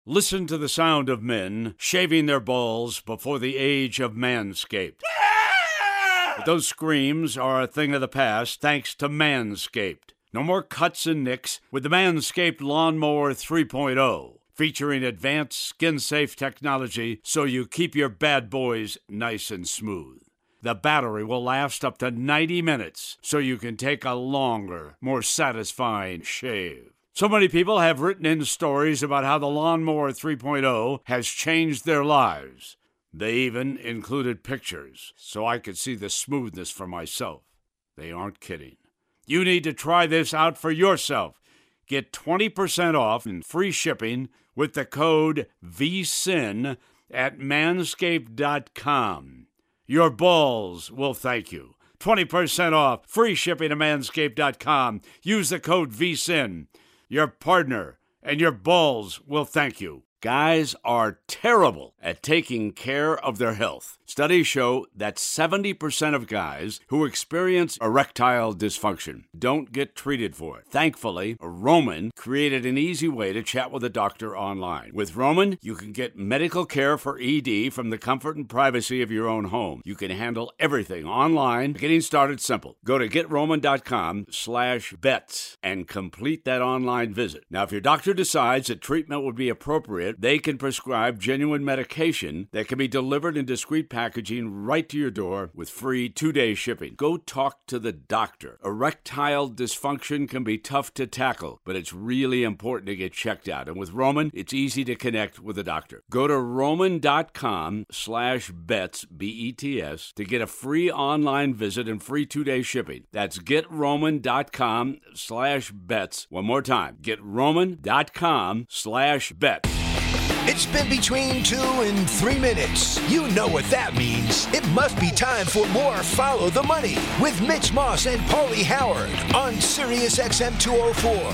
Listen to the sound of men shaving their balls before the age of Manscaped. But those screams are a thing of the past thanks to Manscaped. No more cuts and nicks with the Manscaped Lawnmower 3.0, featuring advanced skin-safe technology so you keep your bad boys nice and smooth. The battery will last up to 90 minutes, so you can take a longer, more satisfying shave. So many people have written in stories about how the Lawnmower 3.0 has changed their lives. They even included pictures, so I could see the smoothness for myself. They aren't kidding. You need to try this out for yourself. Get 20% off and free shipping with the code VSIN at manscaped.com. Your balls will thank you. 20% off, free shipping at manscaped.com. Use the code VSIN. Your partner and your balls will thank you. Guys are terrible at taking care of their health. Studies show that 70% of guys who experience erectile dysfunction don't get treated for it. Thankfully, Roman created an easy way to chat with a doctor online. With Roman, you can get medical care for ED from the comfort and privacy of your own home. You can handle everything online. Getting started simple. Go to GetRoman.com/bets and complete that online visit. Now, if your doctor decides that treatment would be appropriate, they can prescribe genuine medication that can be delivered in discreet packaging right to your door with free 2-day shipping. Go talk to the doctor. Erectile dysfunction can be tough to tackle, but it's really important to get checked out. And with Roman, it's easy to connect with a doctor. Go to Roman.com/bets, B-E-T-S, to get a free online visit and free 2-day shipping. That's GetRoman.com/bets. One more time. GetRoman.com/bets. It's been between 2 and 3 minutes. You know what that means. It must be time for more Follow the Money with Mitch Moss and Paulie Howard on Sirius XM 204.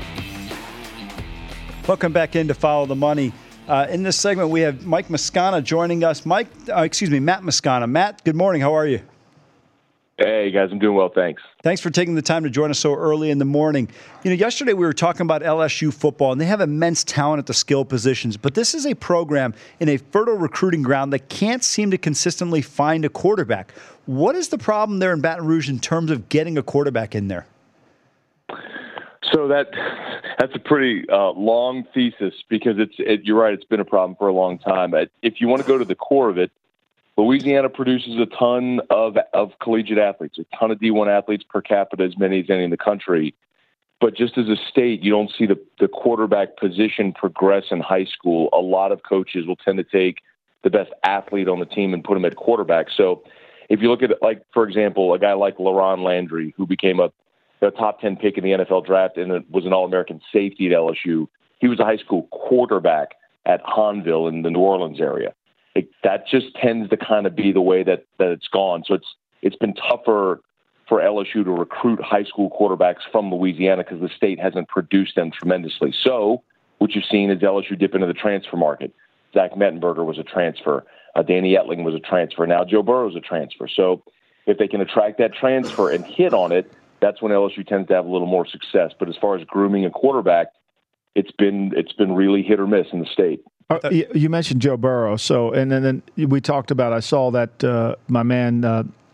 Welcome back into Follow the Money. In this segment, we have Mike Moscona joining us. Matt Moscona. Matt, good morning. How are you? Hey, guys, I'm doing well, thanks. Thanks for taking the time to join us so early in the morning. You know, yesterday we were talking about LSU football, and they have immense talent at the skill positions, but this is a program in a fertile recruiting ground that can't seem to consistently find a quarterback. What is the problem there in Baton Rouge in terms of getting a quarterback in there? So that's a pretty long thesis because you're right, it's been a problem for a long time. If you want to go to the core of it, Louisiana produces a ton of collegiate athletes, a ton of D1 athletes per capita, as many as any in the country. But just as a state, you don't see the quarterback position progress in high school. A lot of coaches will tend to take the best athlete on the team and put him at quarterback. So if you look at, like, for example, a guy like LaRon Landry, who became a top 10 pick in the NFL draft and was an All-American safety at LSU, he was a high school quarterback at Hahnville in the New Orleans area. That just tends to kind of be the way that it's gone. So it's been tougher for LSU to recruit high school quarterbacks from Louisiana because the state hasn't produced them tremendously. So what you've seen is LSU dip into the transfer market. Zach Mettenberger was a transfer. Danny Etling was a transfer. Now Joe Burrow is a transfer. So if they can attract that transfer and hit on it, that's when LSU tends to have a little more success. But as far as grooming a quarterback, it's been really hit or miss in the state. You mentioned Joe Burrow, and then we talked about. I saw that my man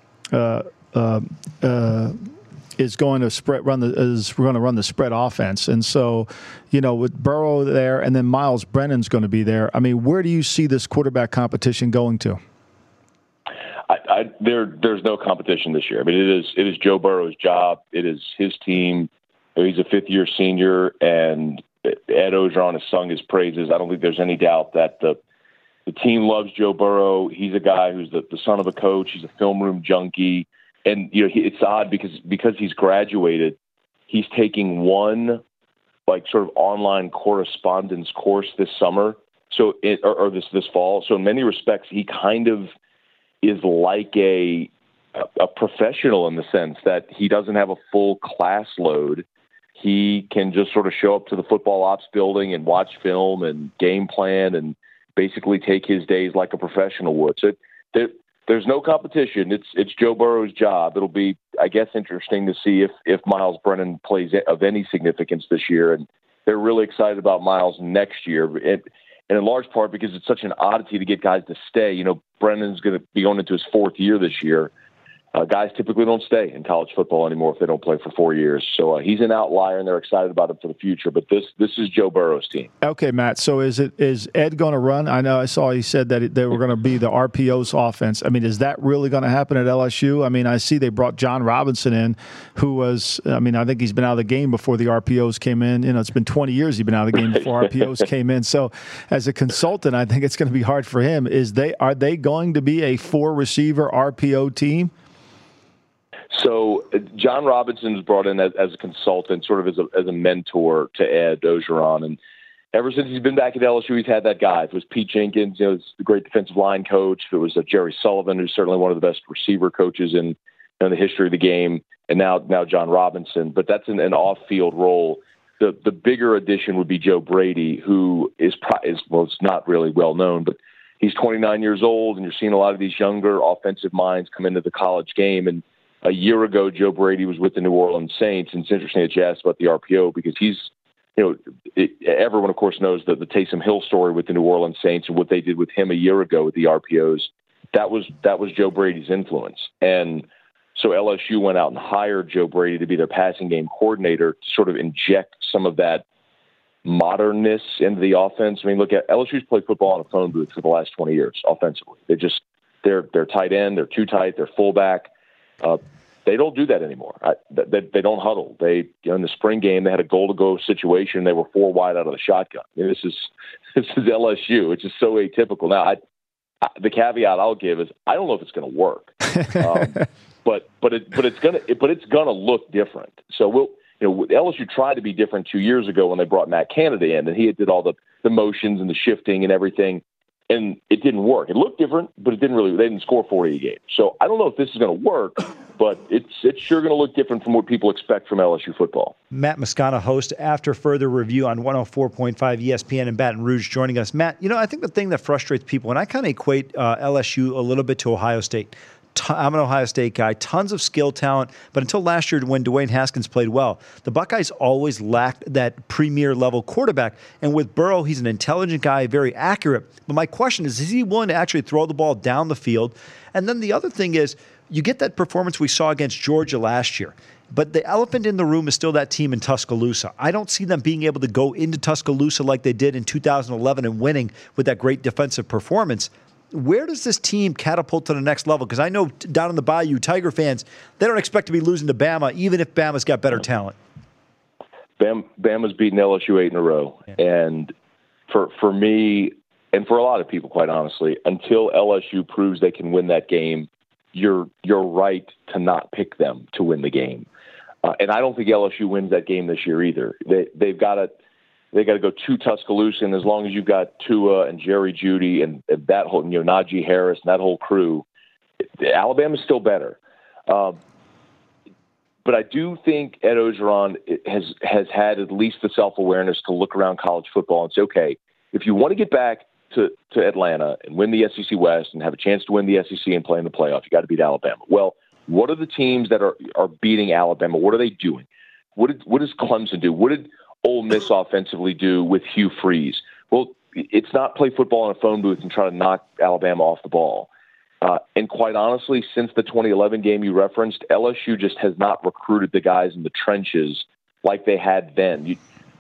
is going to run the spread offense, and so with Burrow there, and then Miles Brennan's going to be there. I mean, where do you see this quarterback competition going to? There's no competition this year. I mean, it is Joe Burrow's job. It is his team. He's a fifth-year senior, and Ed Orgeron has sung his praises. I don't think there's any doubt that the team loves Joe Burrow. He's a guy who's the son of a coach. He's a film room junkie. And, it's odd because he's graduated, he's taking one, sort of online correspondence course this summer. So, or this fall. So in many respects, he kind of is like a professional in the sense that he doesn't have a full class load. He can just sort of show up to the football ops building and watch film and game plan and basically take his days like a professional would. So there's no competition. It's Joe Burrow's job. It'll be, I guess, interesting to see if Miles Brennan plays of any significance this year. And they're really excited about Miles next year. And in large part because it's such an oddity to get guys to stay. You know, Brennan's going to be going into his 4th year this year. Guys typically don't stay in college football anymore if they don't play for 4 years. So he's an outlier, and they're excited about him for the future. But this is Joe Burrow's team. Okay, Matt. So is Ed going to run? I know I saw he said that they were going to be the RPO's offense. I mean, is that really going to happen at LSU? I mean, I see they brought John Robinson in, who was, I mean, I think he's been out of the game before the RPOs came in. You know, it's been 20 years he's been out of the game before RPOs came in. So as a consultant, I think it's going to be hard for him. Are they going to be a 4-receiver RPO team? So John Robinson was brought in as a consultant, sort of as a mentor to Ed Orgeron. And ever since he's been back at LSU, he's had that guy. If it was Pete Jenkins, you know, it's the great defensive line coach. If it was Jerry Sullivan, who's certainly one of the best receiver coaches in the history of the game, and now John Robinson. But that's an off-field role. The bigger addition would be Joe Brady, who is it's not really well known, but he's 29 years old, and you're seeing a lot of these younger offensive minds come into the college game. And a year ago, Joe Brady was with the New Orleans Saints, and it's interesting that you asked about the RPO because he's, you know, everyone, of course, knows the Taysom Hill story with the New Orleans Saints and what they did with him a year ago with the RPOs. That was Joe Brady's influence. And so LSU went out and hired Joe Brady to be their passing game coordinator to sort of inject some of that modernness into the offense. I mean, look at LSU's played football in a phone booth for the last 20 years offensively. They're tight end, they're too tight, they're fullback. They don't do that anymore. They don't huddle. In the spring game, they had a goal-to-go situation. They were 4 wide out of the shotgun. I mean, this is LSU. It's just so atypical. Now, the caveat I'll give is I don't know if it's going to work, but it's going to look different. So LSU tried to be different 2 years ago when they brought Matt Canada in, and he did all the motions and the shifting and everything. And it didn't work. It looked different, but they didn't score 40 a game. So I don't know if this is going to work, but it's sure going to look different from what people expect from LSU football. Matt Moscona, host After Further Review on 104.5 ESPN in Baton Rouge, joining us. Matt, I think the thing that frustrates people, and I kind of equate LSU a little bit to Ohio State. I'm an Ohio State guy, tons of skill talent, but until last year when Dwayne Haskins played well, the Buckeyes always lacked that premier-level quarterback. And with Burrow, he's an intelligent guy, very accurate. But my question is he willing to actually throw the ball down the field? And then the other thing is, you get that performance we saw against Georgia last year. But the elephant in the room is still that team in Tuscaloosa. I don't see them being able to go into Tuscaloosa like they did in 2011 and winning with that great defensive performance. Where does this team catapult to the next level? Because I know down in the Bayou, Tiger fans, they don't expect to be losing to Bama, even if Bama's got better talent. Bama's beaten LSU 8 in a row. Yeah. And for me, and for a lot of people, quite honestly, until LSU proves they can win that game, you're right to not pick them to win the game. And I don't think LSU wins that game this year either. They've got to go to Tuscaloosa, and as long as you've got Tua and Jerry Jeudy and that whole, Najee Harris and that whole crew, Alabama's still better. But I do think Ed Orgeron has had at least the self-awareness to look around college football and say, okay, if you want to get back to Atlanta and win the SEC West and have a chance to win the SEC and play in the playoff, you got to beat Alabama. Well, what are the teams that are beating Alabama? What are they doing? What does Clemson do? What did Ole Miss offensively do with Hugh Freeze? Well, it's not play football in a phone booth and try to knock Alabama off the ball. And quite honestly, since the 2011 game you referenced, LSU just has not recruited the guys in the trenches like they had then.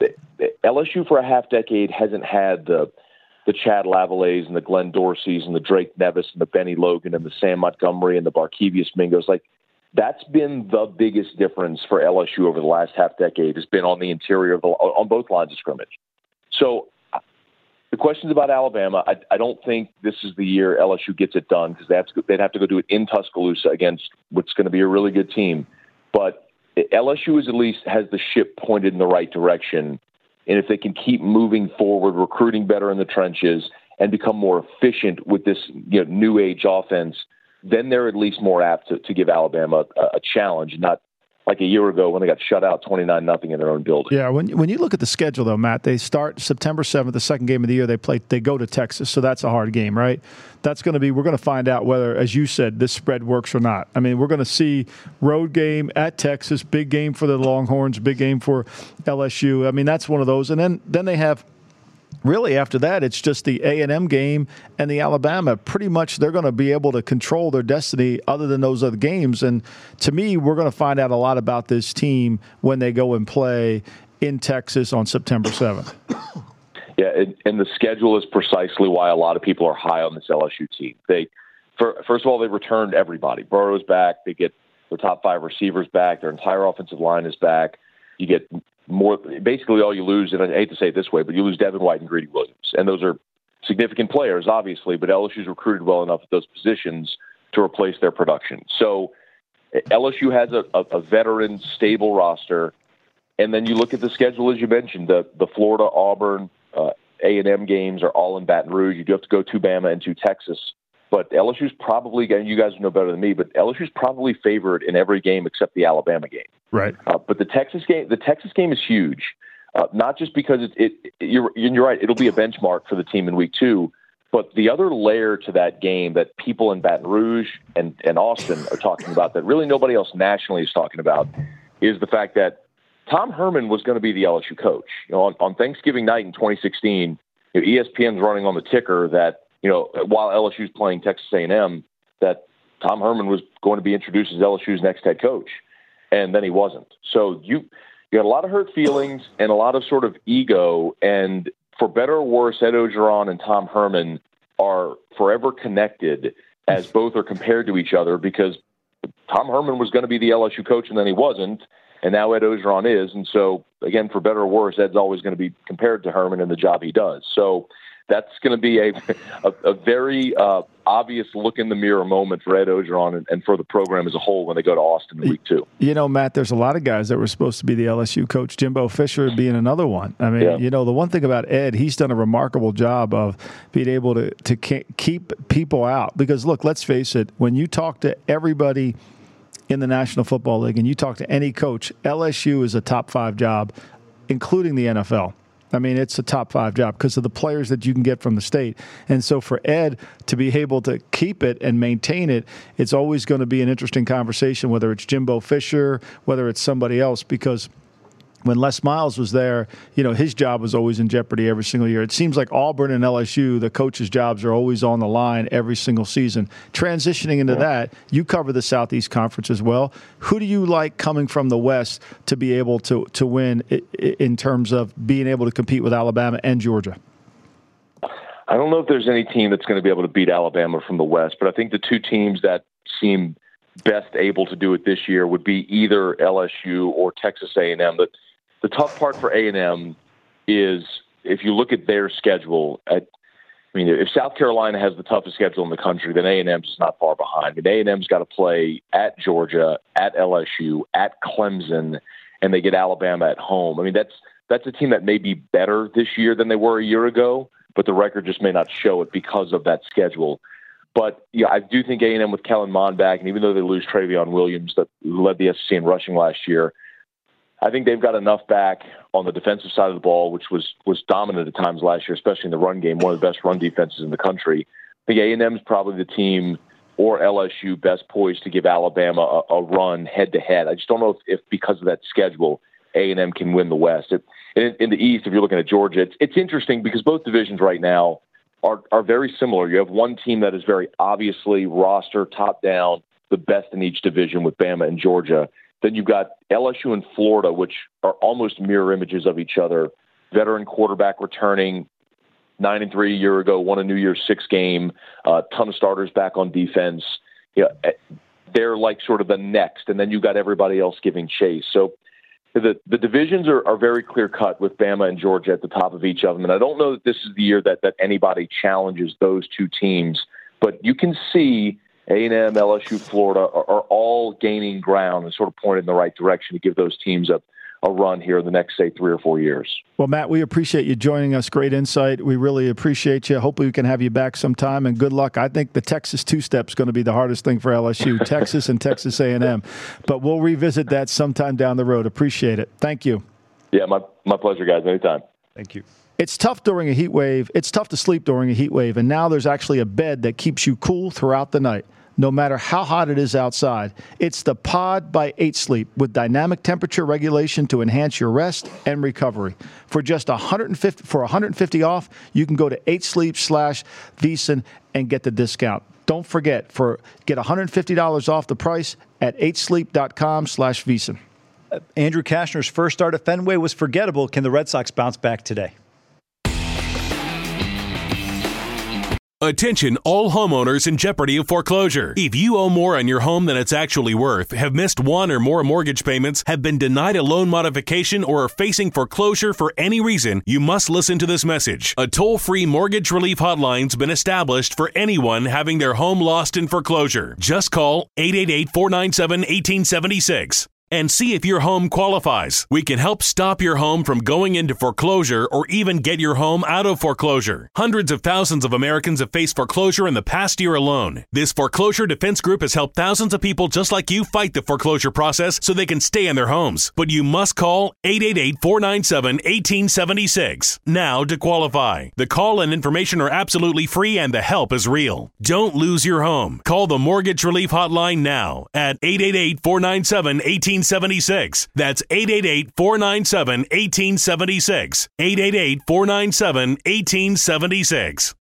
LSU for a half decade hasn't had the Chad Lavallées and the Glenn Dorseys and the Drake Nevis and the Benny Logan and the Sam Montgomery and the Barkevius Mingos. Like, that's been the biggest difference for LSU over the last half decade, has been on the interior on both lines of scrimmage. So the questions about Alabama, I don't think this is the year LSU gets it done because they'd have to go do it in Tuscaloosa against what's going to be a really good team. But LSU at least has the ship pointed in the right direction. And if they can keep moving forward, recruiting better in the trenches, and become more efficient with this new age offense, then they're at least more apt to give Alabama a challenge, not like a year ago when they got shut out 29-0 in their own building. Yeah, when you look at the schedule, though, Matt, they start September 7th, the second game of the year. They go to Texas, so that's a hard game, right? That's going to be – we're going to find out whether, as you said, this spread works or not. I mean, we're going to see road game at Texas, big game for the Longhorns, big game for LSU. I mean, that's one of those. And then they have – really, after that, it's just the A&M game and the Alabama. Pretty much they're going to be able to control their destiny other than those other games. And to me, we're going to find out a lot about this team when they go and play in Texas on September 7th. Yeah, and the schedule is precisely why a lot of people are high on this LSU team. First of all, they returned everybody. Burrow's back. They get their top 5 receivers back. Their entire offensive line is back. You get more, basically all you lose, and I hate to say it this way, but you lose Devin White and Greedy Williams. And those are significant players, obviously, but LSU's recruited well enough at those positions to replace their production. So LSU has a veteran, stable roster. And then you look at the schedule, as you mentioned, the Florida, Auburn, A&M games are all in Baton Rouge. You do have to go to Bama and to Texas. But LSU's probably, and you guys know better than me, but LSU's probably favored in every game except the Alabama game. Right. But the Texas game is huge, not just because you're right, it'll be a benchmark for the team in week 2, but the other layer to that game that people in Baton Rouge and Austin are talking about that really nobody else nationally is talking about is the fact that Tom Herman was going to be the LSU coach. On Thanksgiving night in 2016, ESPN's running on the ticker that while LSU's playing Texas A&M, that Tom Herman was going to be introduced as LSU's next head coach, and then he wasn't. So you got a lot of hurt feelings and a lot of sort of ego, and for better or worse, Ed Orgeron and Tom Herman are forever connected as both are compared to each other because Tom Herman was going to be the LSU coach, and then he wasn't, and now Ed Orgeron is. And so, again, for better or worse, Ed's always going to be compared to Herman in the job he does. So that's going to be a very obvious look in the mirror moment for Ed Orgeron and for the program as a whole when they go to Austin in week 2. Matt, there's a lot of guys that were supposed to be the LSU coach, Jimbo Fisher being another one. I mean, the one thing about Ed, he's done a remarkable job of being able to keep people out. Because, look, let's face it, when you talk to everybody in the National Football League and you talk to any coach, LSU is a top 5 job, including the NFL. I mean, it's a top 5 job because of the players that you can get from the state. And so for Ed to be able to keep it and maintain it, it's always going to be an interesting conversation, whether it's Jimbo Fisher, whether it's somebody else, because when Les Miles was there, his job was always in jeopardy every single year. It seems like Auburn and LSU, the coaches' jobs are always on the line every single season. Transitioning into that, you cover the Southeast Conference as well. Who do you like coming from the West to be able to win in terms of being able to compete with Alabama and Georgia? I don't know if there's any team that's going to be able to beat Alabama from the West, but I think the 2 teams that seem best able to do it this year would be either LSU or Texas A&M. The tough part for A&M is if you look at their schedule, if South Carolina has the toughest schedule in the country, then A&M's is not far behind. A&M's got to play at Georgia, at LSU, at Clemson, and they get Alabama at home. I mean, that's a team that may be better this year than they were a year ago, but the record just may not show it because of that schedule. But, I do think A&M with Kellen Mond back, and even though they lose Travion Williams, who led the SEC in rushing last year, I think they've got enough back on the defensive side of the ball, which was dominant at times last year, especially in the run game, one of the best run defenses in the country. I think A&M is probably the team, or LSU, best poised to give Alabama a run head-to-head. I just don't know if because of that schedule, A&M can win the West. In the East, if you're looking at Georgia, it's interesting because both divisions right now are very similar. You have one team that is very obviously roster, top-down, the best in each division with Bama and Georgia. Then you've got LSU and Florida, which are almost mirror images of each other. Veteran quarterback returning 9-3 a year ago, won a New Year's 6 game, a ton of starters back on defense. They're like sort of the next, and then you've got everybody else giving chase. So the divisions are very clear-cut with Bama and Georgia at the top of each of them. And I don't know that this is the year that anybody challenges those 2 teams, but you can see A&M, LSU, Florida are all gaining ground and sort of pointed in the right direction to give those teams a run here in the next, say, 3 or 4 years. Well, Matt, we appreciate you joining us. Great insight. We really appreciate you. Hopefully we can have you back sometime, and good luck. I think the Texas two-step is going to be the hardest thing for LSU, Texas and Texas A&M. But we'll revisit that sometime down the road. Appreciate it. Thank you. Yeah, my pleasure, guys. Anytime. Thank you. It's tough during a heat wave. It's tough to sleep during a heat wave, and now there's actually a bed that keeps you cool throughout the night, no matter how hot it is outside. It's the Pod by 8 Sleep with dynamic temperature regulation to enhance your rest and recovery. For just $150 off, you can go to 8sleep/VSiN and get the discount. Don't forget, get $150 off the price at 8sleep.com/VSiN. Andrew Kashner's first start at Fenway was forgettable. Can the Red Sox bounce back today? Attention all homeowners in jeopardy of foreclosure. If you owe more on your home than it's actually worth, have missed one or more mortgage payments, have been denied a loan modification, or are facing foreclosure for any reason, you must listen to this message. A toll-free mortgage relief hotline's been established for anyone having their home lost in foreclosure. Just call 888-497-1876. and see if your home qualifies. We can help stop your home from going into foreclosure or even get your home out of foreclosure. Hundreds of thousands of Americans have faced foreclosure in the past year alone. This foreclosure defense group has helped thousands of people just like you fight the foreclosure process so they can stay in their homes. But you must call 888-497-1876 now to qualify. The call and information are absolutely free and the help is real. Don't lose your home. Call the Mortgage Relief Hotline now at 888-497-1876. That's 888-497-1876. 888-497-1876.